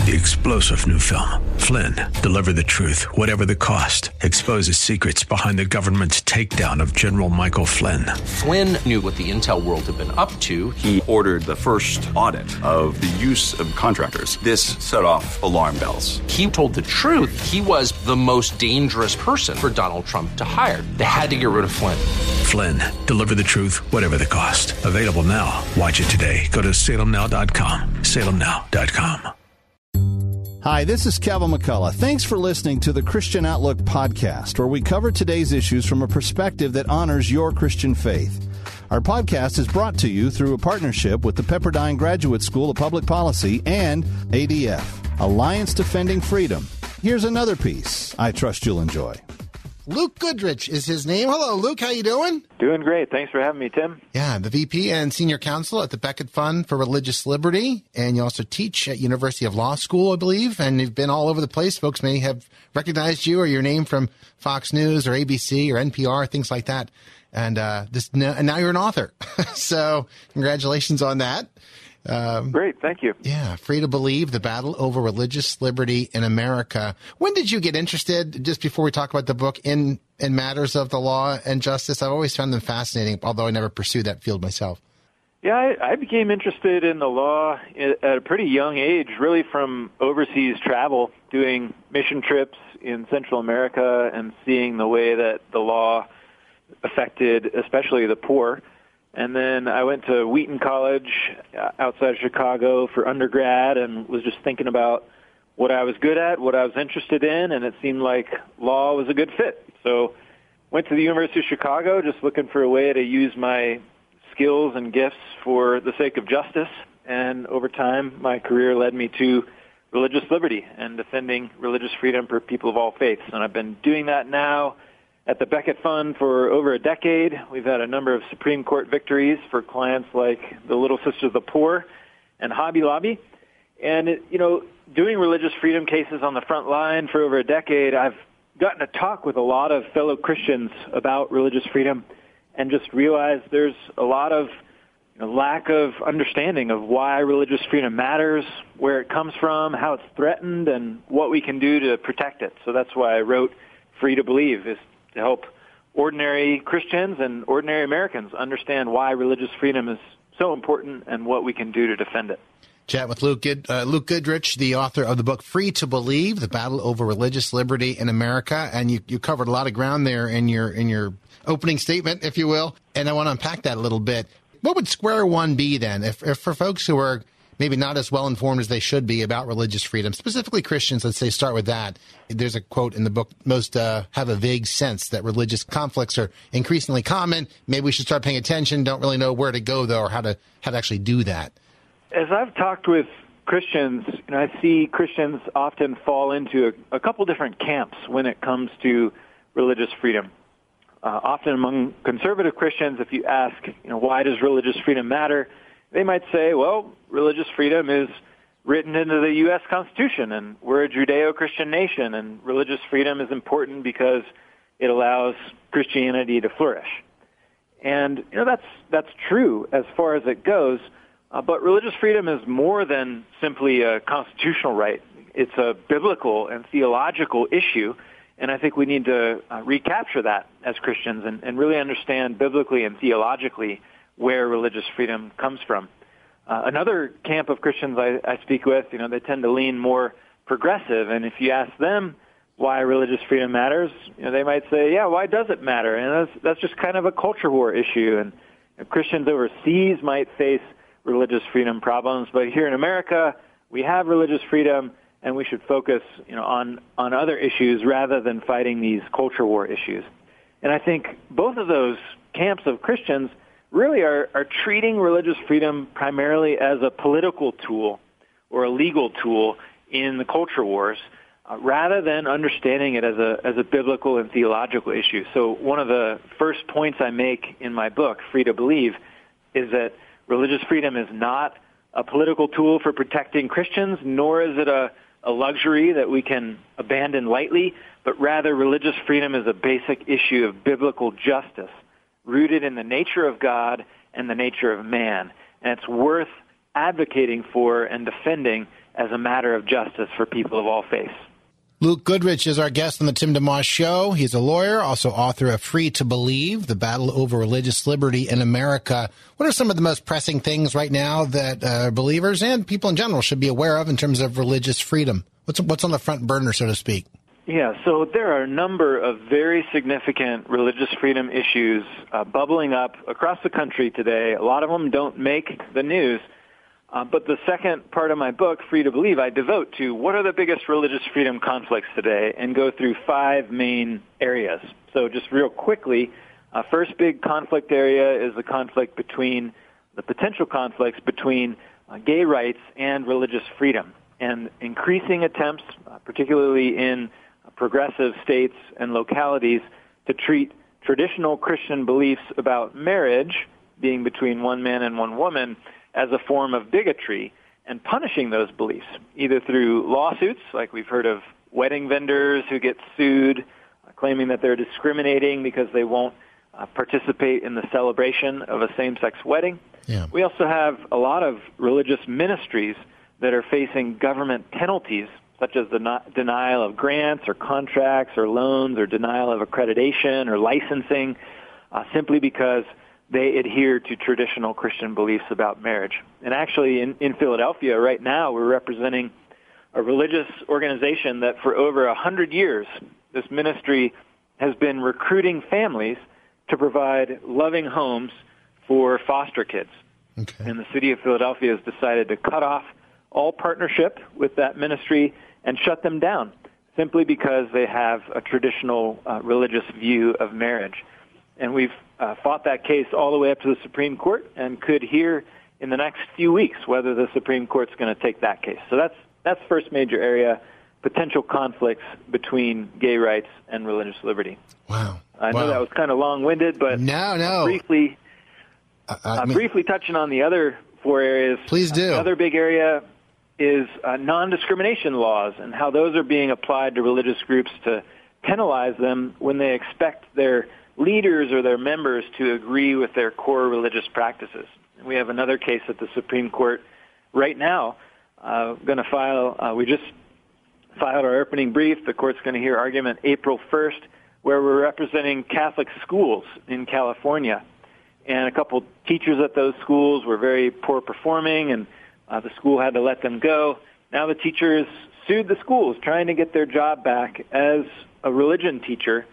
The explosive new film, Flynn, deliver the truth, whatever the cost, exposes secrets behind the government's takedown of General Michael Flynn. Flynn knew what the intel world had been up to. He ordered the first audit of the use of contractors. This set off alarm bells. He told the truth. He was the most dangerous person for Donald Trump to hire. They had to get rid of Flynn. Flynn, deliver the truth, whatever the cost. Available now. Watch it today. Go to salemnow.com. salemnow.com. Hi, this is Kevin McCullough. Thanks for listening to the Christian Outlook podcast, where we cover today's issues from a perspective that honors your Christian faith. Our podcast is brought to you through a partnership with the Pepperdine Graduate School of Public Policy and ADF, Alliance Defending Freedom. Here's another piece I trust you'll enjoy. Luke Goodrich is his name. Hello, Luke. How you doing? Doing great. Thanks for having me, Tim. Yeah, the VP and Senior Counsel at the Becket Fund for Religious Liberty, and you also teach at University of Law School, I believe, and you've been all over the place. Folks may have recognized you or your name from Fox News or ABC or NPR, things like that. And now you're an author. So congratulations on that. Great, thank you. Yeah, Free to Believe, the Battle Over Religious Liberty in America. When did you get interested, just before we talk about the book, in matters of the law and justice? I've always found them fascinating, although I never pursued that field myself. Yeah, I became interested in the law at a pretty young age, really from overseas travel, doing mission trips in Central America and seeing the way that the law affected especially the poor. And then I went to Wheaton College outside of Chicago for undergrad and was just thinking about what I was good at, what I was interested in, and it seemed like law was a good fit. So went to the University of Chicago just looking for a way to use my skills and gifts for the sake of justice. And over time, my career led me to religious liberty and defending religious freedom for people of all faiths. And I've been doing that now at the Becket Fund for over a decade. We've had a number of Supreme Court victories for clients like the Little Sisters of the Poor and Hobby Lobby. And, doing religious freedom cases on the front line for over a decade, I've gotten to talk with a lot of fellow Christians about religious freedom and just realized there's a lot of lack of understanding of why religious freedom matters, where it comes from, how it's threatened, and what we can do to protect it. So that's why I wrote Free to Believe, is to help ordinary Christians and ordinary Americans understand why religious freedom is so important and what we can do to defend it. Chat with Luke Goodrich, the author of the book Free to Believe, The Battle Over Religious Liberty in America. And you covered a lot of ground there in your opening statement, if you will. And I want to unpack that a little bit. What would square one be then if for folks who are maybe not as well informed as they should be about religious freedom, specifically Christians, let's say start with that. There's a quote in the book, most have a vague sense that religious conflicts are increasingly common. Maybe we should start paying attention, don't really know where to go, though, or how to actually do that. As I've talked with Christians, I see Christians often fall into a couple different camps when it comes to religious freedom. Often among conservative Christians, if you ask, why does religious freedom matter, they might say, well, religious freedom is written into the U.S. Constitution, and we're a Judeo-Christian nation, and religious freedom is important because it allows Christianity to flourish. And, that's true as far as it goes, but religious freedom is more than simply a constitutional right. It's a biblical and theological issue, and I think we need to recapture that as Christians and really understand biblically and theologically where religious freedom comes from. Another camp of Christians I speak with, they tend to lean more progressive, and if you ask them why religious freedom matters, they might say, yeah, why does it matter? And that's just kind of a culture war issue, and Christians overseas might face religious freedom problems, but here in America, we have religious freedom, and we should focus on other issues rather than fighting these culture war issues. And I think both of those camps of Christians really are treating religious freedom primarily as a political tool or a legal tool in the culture wars, rather than understanding it as a biblical and theological issue. So one of the first points I make in my book, Free to Believe, is that religious freedom is not a political tool for protecting Christians, nor is it a luxury that we can abandon lightly, but rather religious freedom is a basic issue of biblical justice, rooted in the nature of God and the nature of man. And it's worth advocating for and defending as a matter of justice for people of all faiths. Luke Goodrich is our guest on the Tim DeMoss Show. He's a lawyer, also author of Free to Believe, The Battle Over Religious Liberty in America. What are some of the most pressing things right now that believers and people in general should be aware of in terms of religious freedom? What's on the front burner, so to speak? Yeah, so there are a number of very significant religious freedom issues bubbling up across the country today. A lot of them don't make the news. But the second part of my book, Free to Believe, I devote to what are the biggest religious freedom conflicts today and go through 5 main areas. So just real quickly, first big conflict area is the potential conflicts between gay rights and religious freedom. And increasing attempts, particularly in progressive states and localities, to treat traditional Christian beliefs about marriage, being between one man and one woman, as a form of bigotry, and punishing those beliefs, either through lawsuits, like we've heard of wedding vendors who get sued, claiming that they're discriminating because they won't participate in the celebration of a same-sex wedding. Yeah. We also have a lot of religious ministries that are facing government penalties, such as the denial of grants or contracts or loans or denial of accreditation or licensing, simply because they adhere to traditional Christian beliefs about marriage. And actually, in Philadelphia right now, we're representing a religious organization that for over 100 years, this ministry has been recruiting families to provide loving homes for foster kids. Okay. And the city of Philadelphia has decided to cut off all partnership with that ministry and shut them down simply because they have a traditional religious view of marriage. And we've fought that case all the way up to the Supreme Court and could hear in the next few weeks whether the Supreme Court's going to take that case. So that's first major area, potential conflicts between gay rights and religious liberty. Wow. I know that was kind of long-winded, but no. briefly touching on the other 4 areas. Please do. Another big area is non-discrimination laws and how those are being applied to religious groups to penalize them when they expect their leaders or their members to agree with their core religious practices. And we have another case at the Supreme Court right now. Going to file. We just filed our opening brief. The court's going to hear argument April 1st, where we're representing Catholic schools in California. And a couple teachers at those schools were very poor performing, and the school had to let them go. Now the teachers sued the schools, trying to get their job back as a religion teacher,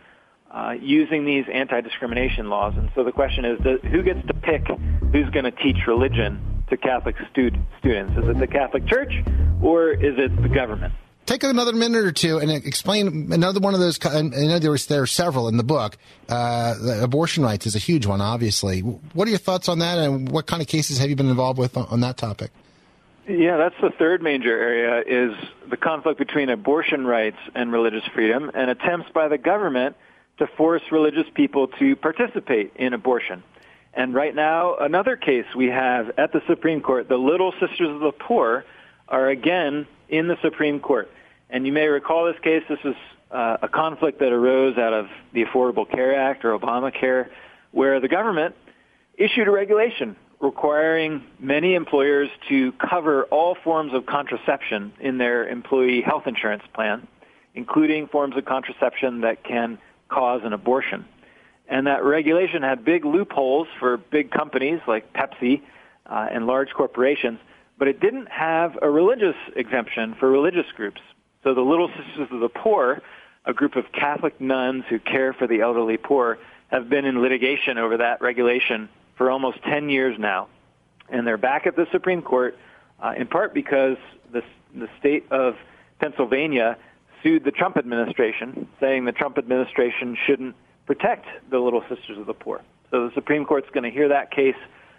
using these anti-discrimination laws. And so the question is, who gets to pick who's going to teach religion to Catholic students? Is it the Catholic Church or is it the government? Take another minute or two and explain another one of those. I know there are several in the book. The abortion rights is a huge one, obviously. What are your thoughts on that, and what kind of cases have you been involved with on that topic? Yeah, that's the third major area, is the conflict between abortion rights and religious freedom, and attempts by the government to force religious people to participate in abortion. And right now, another case we have at the Supreme Court, the Little Sisters of the Poor are again in the Supreme Court. And you may recall this case. This is a conflict that arose out of the Affordable Care Act, or Obamacare, where the government issued a regulation requiring many employers to cover all forms of contraception in their employee health insurance plan, including forms of contraception that can cause an abortion. And that regulation had big loopholes for big companies like Pepsi and large corporations, but it didn't have a religious exemption for religious groups. So the Little Sisters of the Poor, a group of Catholic nuns who care for the elderly poor, have been in litigation over that regulation for almost 10 years now. And they're back at the Supreme Court, in part because the state of Pennsylvania sued the Trump administration, saying the Trump administration shouldn't protect the Little Sisters of the Poor. So the Supreme Court's going to hear that case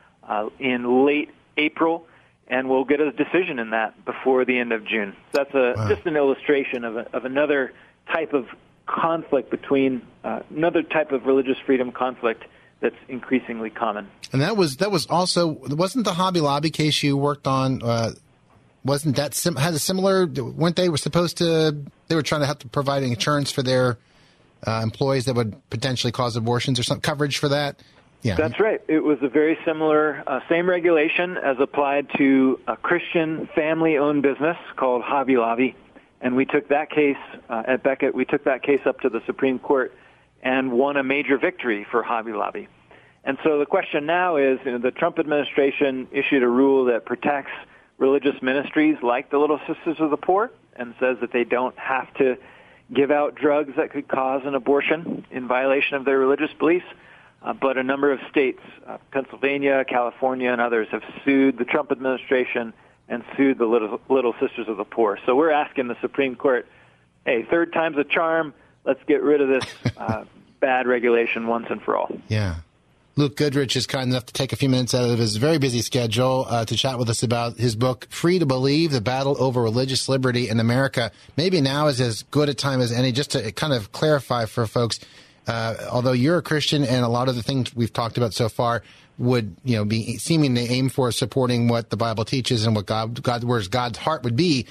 in late April, and we'll get a decision in that before the end of June. So that's just an illustration of another type of conflict between another type of religious freedom conflict that's increasingly common. And that was also, wasn't the Hobby Lobby case you worked on, wasn't that had a similar, weren't they were supposed to, they were trying to have to provide insurance for their employees that would potentially cause abortions or some coverage for that? Yeah. That's right. It was a very similar, same regulation as applied to a Christian family-owned business called Hobby Lobby. And we took that case, at Becket, we took that case up to the Supreme Court and won a major victory for Hobby Lobby. And so the question now is, the Trump administration issued a rule that protects religious ministries like the Little Sisters of the Poor and says that they don't have to give out drugs that could cause an abortion in violation of their religious beliefs. But a number of states, Pennsylvania, California, and others, have sued the Trump administration and sued the Little Sisters of the Poor. So we're asking the Supreme Court, hey, third time's a charm. Let's get rid of this bad regulation once and for all. Yeah. Luke Goodrich is kind enough to take a few minutes out of his very busy schedule to chat with us about his book, Free to Believe, The Battle Over Religious Liberty in America. Maybe now is as good a time as any, just to kind of clarify for folks, although you're a Christian and a lot of the things we've talked about so far would, be seeming to aim for supporting what the Bible teaches and what where God's heart would be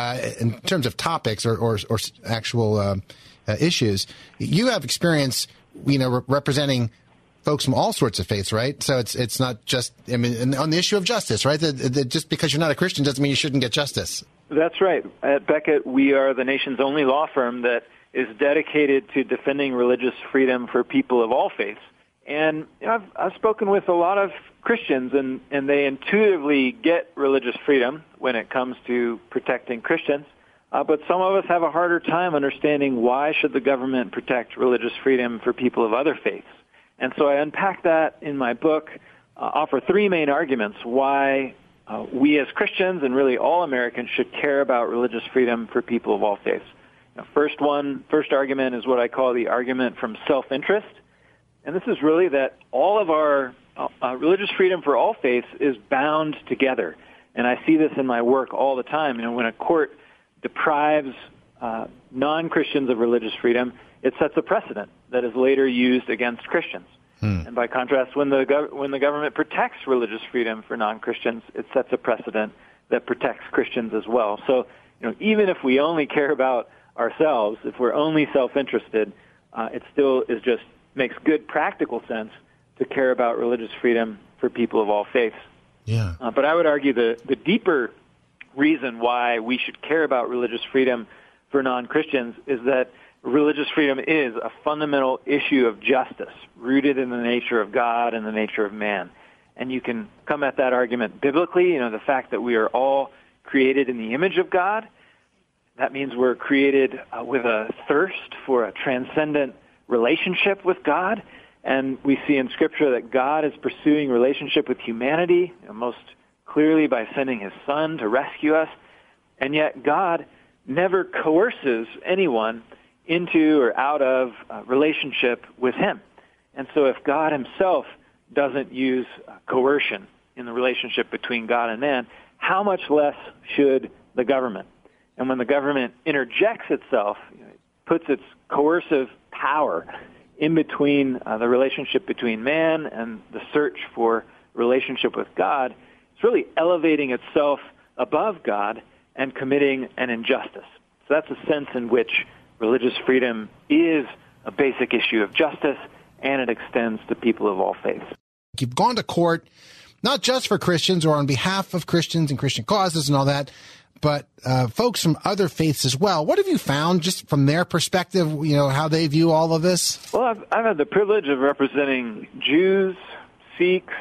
in terms of topics or actual issues. You have experience, representing folks from all sorts of faiths, right? So it's not just, on the issue of justice, right? That just because you're not a Christian doesn't mean you shouldn't get justice. That's right. At Becket, we are the nation's only law firm that is dedicated to defending religious freedom for people of all faiths. And I've spoken with a lot of Christians, and they intuitively get religious freedom when it comes to protecting Christians. But some of us have a harder time understanding why should the government protect religious freedom for people of other faiths. And so I unpack that in my book, offer three main arguments why we as Christians and really all Americans should care about religious freedom for people of all faiths. First argument is what I call the argument from self-interest. And this is really that all of our religious freedom for all faiths is bound together. And I see this in my work all the time. When a court deprives non-Christians of religious freedom, it sets a precedent that is later used against Christians. And by contrast, when the government protects religious freedom for non-Christians, it sets a precedent that protects Christians as well. So, even if we only care about ourselves, if we're only self-interested, it still makes good practical sense to care about religious freedom for people of all faiths. Yeah. But I would argue the deeper reason why we should care about religious freedom for non-Christians is that religious freedom is a fundamental issue of justice, rooted in the nature of God and the nature of man. And you can come at that argument biblically, the fact that we are all created in the image of God. That means we're created with a thirst for a transcendent relationship with God. And we see in Scripture that God is pursuing relationship with humanity, most clearly by sending His Son to rescue us. And yet God never coerces anyone into or out of relationship with Him. And so if God Himself doesn't use coercion in the relationship between God and man, how much less should the government? And when the government interjects itself, puts its coercive power in between the relationship between man and the search for relationship with God, it's really elevating itself above God and committing an injustice. So that's a sense in which religious freedom is a basic issue of justice, and it extends to people of all faiths. You've gone to court, not just for Christians or on behalf of Christians and Christian causes and all that, but folks from other faiths as well. What have you found, just from their perspective, how they view all of this? Well, I've had the privilege of representing Jews, Sikhs,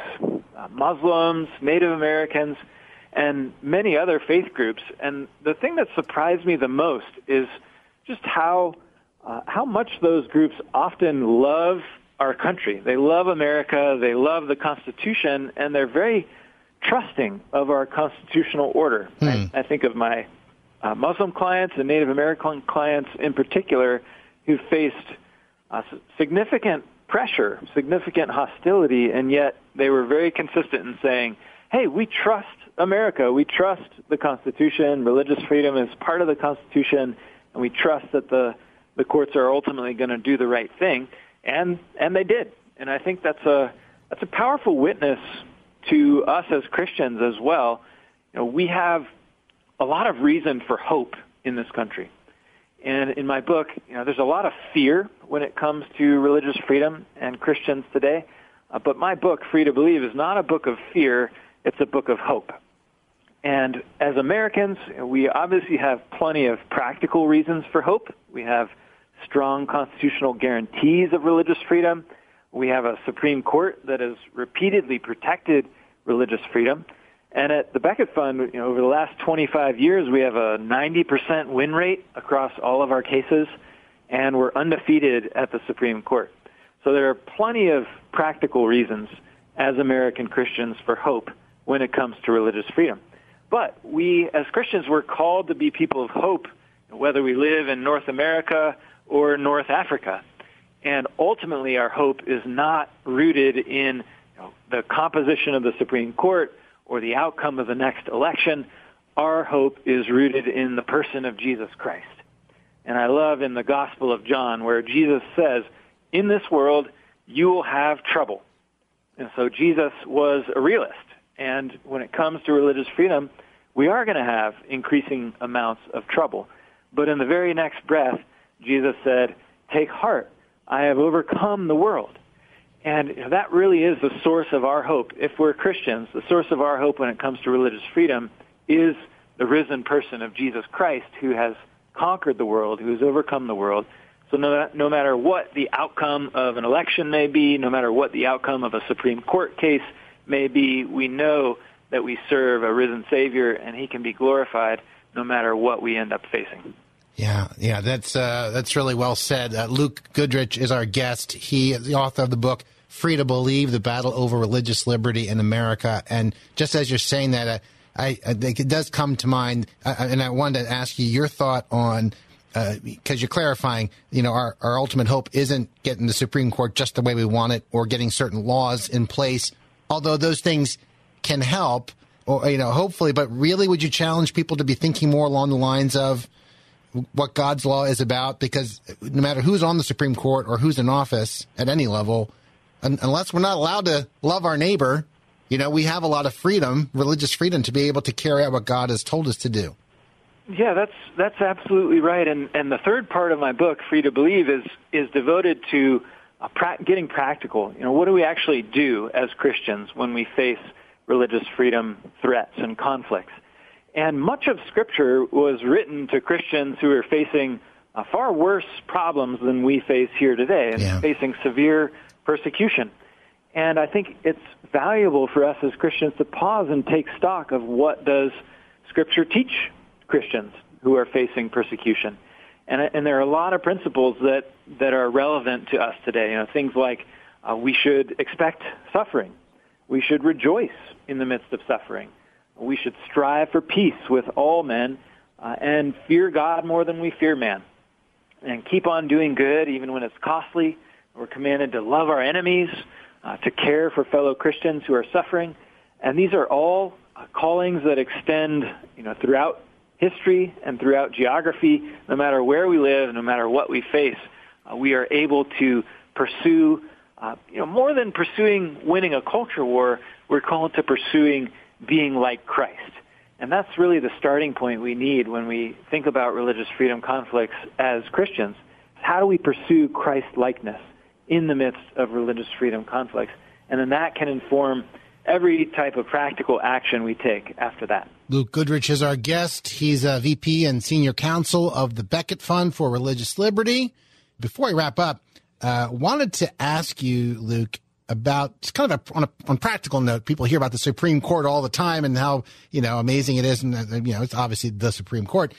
Muslims, Native Americans, and many other faith groups. And the thing that surprised me the most is just how much those groups often love our country. They love America, they love the Constitution, and they're very trusting of our constitutional order. I think of my Muslim clients and Native American clients in particular who faced significant pressure, significant hostility, and yet they were very consistent in saying, hey, we trust America, we trust the Constitution, religious freedom is part of the Constitution, and we trust that the courts are ultimately going to do the right thing, and they did. And I think that's a powerful witness to us as Christians as well. We have a lot of reason for hope in this country. And in my book, there's a lot of fear when it comes to religious freedom and Christians today. But my book, Free to Believe, is not a book of fear. It's a book of hope. And as Americans, we obviously have plenty of practical reasons for hope. We have strong constitutional guarantees of religious freedom. We have a Supreme Court that has repeatedly protected religious freedom. And at the Becket Fund, over the last 25 years, we have a 90% win rate across all of our cases, and we're undefeated at the Supreme Court. So there are plenty of practical reasons as American Christians for hope when it comes to religious freedom. But we, as Christians, we're called to be people of hope, whether we live in North America or North Africa. And ultimately, our hope is not rooted in the composition of the Supreme Court or the outcome of the next election. Our hope is rooted in the person of Jesus Christ. And I love in the Gospel of John where Jesus says, in this world, you will have trouble. And so Jesus was a realist. And when it comes to religious freedom, we are going to have increasing amounts of trouble. But in the very next breath, Jesus said, take heart, I have overcome the world. And that really is the source of our hope. If we're Christians, the source of our hope when it comes to religious freedom is the risen person of Jesus Christ, who has conquered the world, who has overcome the world. So no matter what the outcome of an election may be, no matter what the outcome of a Supreme Court case may be, we know that we serve a risen Savior, and he can be glorified no matter what we end up facing. Yeah, that's really well said. Luke Goodrich is our guest. He is the author of the book, Free to Believe, The Battle Over Religious Liberty in America. And just as you're saying that, I think it does come to mind, and I wanted to ask you your thought on, because you're clarifying, our ultimate hope isn't getting the Supreme Court just the way we want it or getting certain laws in place, although those things can help, or hopefully, but really would you challenge people to be thinking more along the lines of what God's law is about? Because no matter who's on the Supreme Court or who's in office at any level, unless we're not allowed to love our neighbor, we have a lot of freedom, religious freedom, to be able to carry out what God has told us to do. Yeah, that's absolutely right. And the third part of my book, Free to Believe, is devoted to getting practical. What do we actually do as Christians when we face religious freedom threats and conflicts? And much of Scripture was written to Christians who are facing far worse problems than we face here today, and facing severe persecution. And I think it's valuable for us as Christians to pause and take stock of what does Scripture teach Christians who are facing persecution. And there are a lot of principles that are relevant to us today. Things like we should expect suffering. We should rejoice in the midst of suffering. We should strive for peace with all men and fear God more than we fear man. And keep on doing good even when it's costly. We're commanded to love our enemies, to care for fellow Christians who are suffering. And these are all callings that extend throughout history and throughout geography. No matter where we live, no matter what we face, we are able to pursue, more than pursuing winning a culture war, we're called to pursuing being like Christ. And that's really the starting point we need when we think about religious freedom conflicts as Christians. How do we pursue Christ-likeness in the midst of religious freedom conflicts? And then that can inform every type of practical action we take after that. Luke Goodrich is our guest. He's a VP and Senior Counsel of the Becket Fund for Religious Liberty. Before I wrap up, wanted to ask you, Luke, about just kind of on a practical note. People hear about the Supreme Court all the time and how amazing it is, and it's obviously the Supreme Court.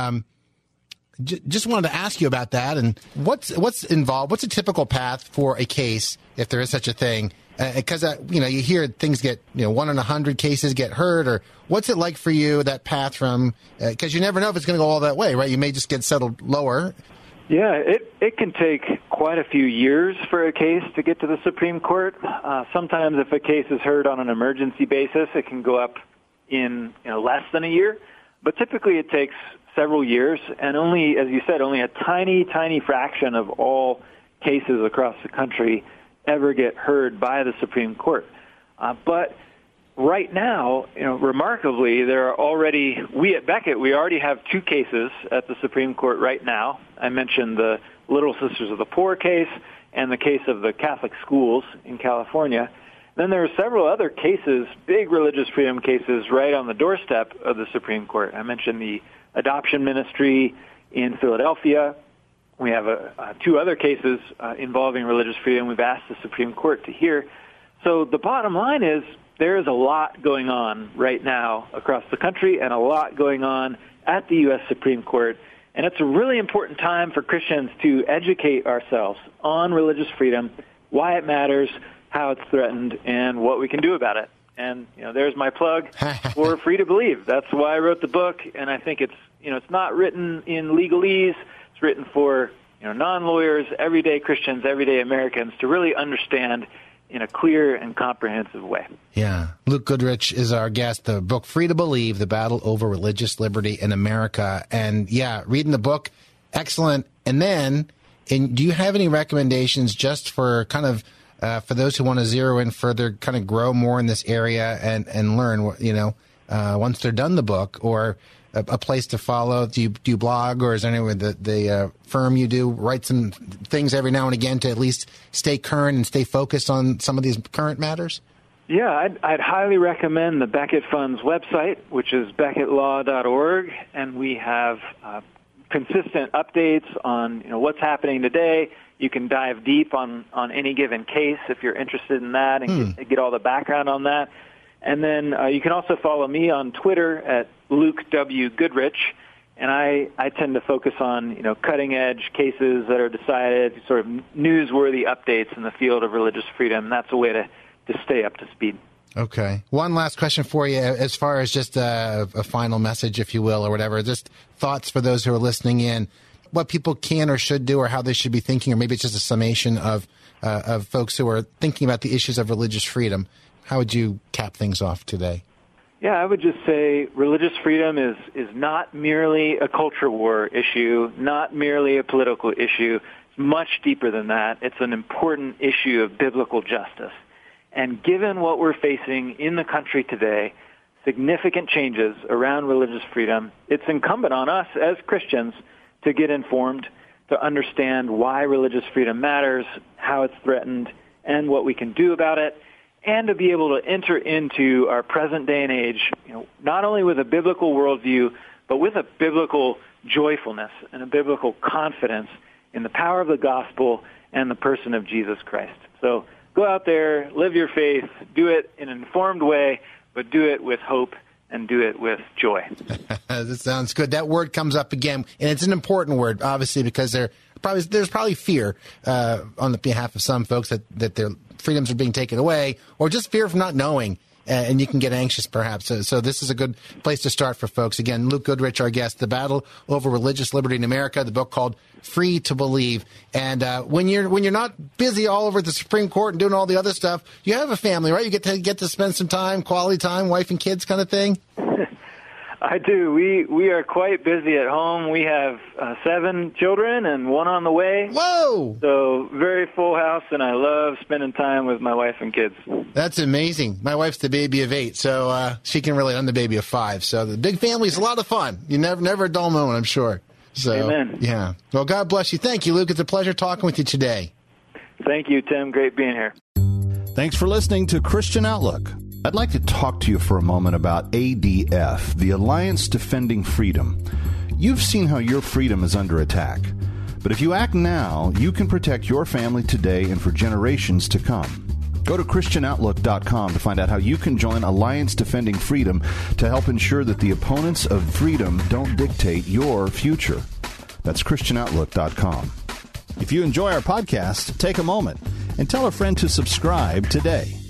Just wanted to ask you about that and what's involved. What's a typical path for a case, if there is such a thing? Because you hear things get 1 in 100 cases get heard, or what's it like for you, that path from? Because you never know if it's going to go all that way, right? You may just get settled lower. Yeah, it can take quite a few years for a case to get to the Supreme Court. Sometimes if a case is heard on an emergency basis, it can go up in less than a year. But typically it takes several years, and only, as you said, only a tiny, tiny fraction of all cases across the country ever get heard by the Supreme Court. But right now, remarkably, there are already, we at Becket, we already have 2 cases at the Supreme Court right now. I mentioned the Little Sisters of the Poor case and the case of the Catholic schools in California. Then there are several other cases, big religious freedom cases, right on the doorstep of the Supreme Court. I mentioned the adoption ministry in Philadelphia. We have 2 other cases involving religious freedom we've asked the Supreme Court to hear. So the bottom line is there is a lot going on right now across the country and a lot going on at the U.S. Supreme Court. And it's a really important time for Christians to educate ourselves on religious freedom, why it matters, how it's threatened, and what we can do about it. And, there's my plug for Free to Believe. That's why I wrote the book, and I think it's, it's not written in legalese. It's written for, non-lawyers, everyday Christians, everyday Americans to really understand in a clear and comprehensive way. Yeah. Luke Goodrich is our guest. The book, Free to Believe, The Battle Over Religious Liberty in America. And, reading the book, excellent. And then, do you have any recommendations just for kind of for those who want to zero in further, kind of grow more in this area and learn, once they're done the book, or a place to follow? Do you blog, or is there anywhere the firm you do write some things every now and again to at least stay current and stay focused on some of these current matters? Yeah, I'd highly recommend the Becket Fund's website, which is becketlaw.org, and we have consistent updates on what's happening today. You can dive deep on any given case if you're interested in that and get all the background on that. And then you can also follow me on Twitter at Luke W. Goodrich, and I tend to focus on cutting-edge cases that are decided, sort of newsworthy updates in the field of religious freedom. And that's a way to stay up to speed. Okay. One last question for you, as far as just a final message, if you will, or whatever, just thoughts for those who are listening in, what people can or should do, or how they should be thinking, or maybe it's just a summation of folks who are thinking about the issues of religious freedom. How would you cap things off today? Yeah, I would just say religious freedom is not merely a culture war issue, not merely a political issue. It's much deeper than that. It's an important issue of biblical justice. And given what we're facing in the country today, significant changes around religious freedom, it's incumbent on us as Christians to get informed, to understand why religious freedom matters, how it's threatened, and what we can do about it, and to be able to enter into our present day and age, not only with a biblical worldview, but with a biblical joyfulness and a biblical confidence in the power of the gospel and the person of Jesus Christ. So go out there, live your faith, do it in an informed way, but do it with hope and do it with joy. That sounds good. That word comes up again, and it's an important word, obviously, because there's probably fear on the behalf of some folks that their freedoms are being taken away, or just fear from not knowing, and you can get anxious perhaps. So this is a good place to start for folks. Again, Luke Goodrich, our guest, The Battle Over Religious Liberty in America, the book called Free to Believe. And when you're not busy all over the Supreme Court and doing all the other stuff, you have a family, right? You get to spend some time, quality time, wife and kids kind of thing? I do. We are quite busy at home. We have 7 children and 1 on the way. Whoa! So very full house, and I love spending time with my wife and kids. That's amazing. My wife's the baby of 8, so she can relate. I'm the baby of 5. So the big family is a lot of fun. You never a dull moment, I'm sure. So, amen. Yeah. Well, God bless you. Thank you, Luke. It's a pleasure talking with you today. Thank you, Tim. Great being here. Thanks for listening to Christian Outlook. I'd like to talk to you for a moment about ADF, the Alliance Defending Freedom. You've seen how your freedom is under attack. But if you act now, you can protect your family today and for generations to come. Go to ChristianOutlook.com to find out how you can join Alliance Defending Freedom to help ensure that the opponents of freedom don't dictate your future. That's ChristianOutlook.com. If you enjoy our podcast, take a moment and tell a friend to subscribe today.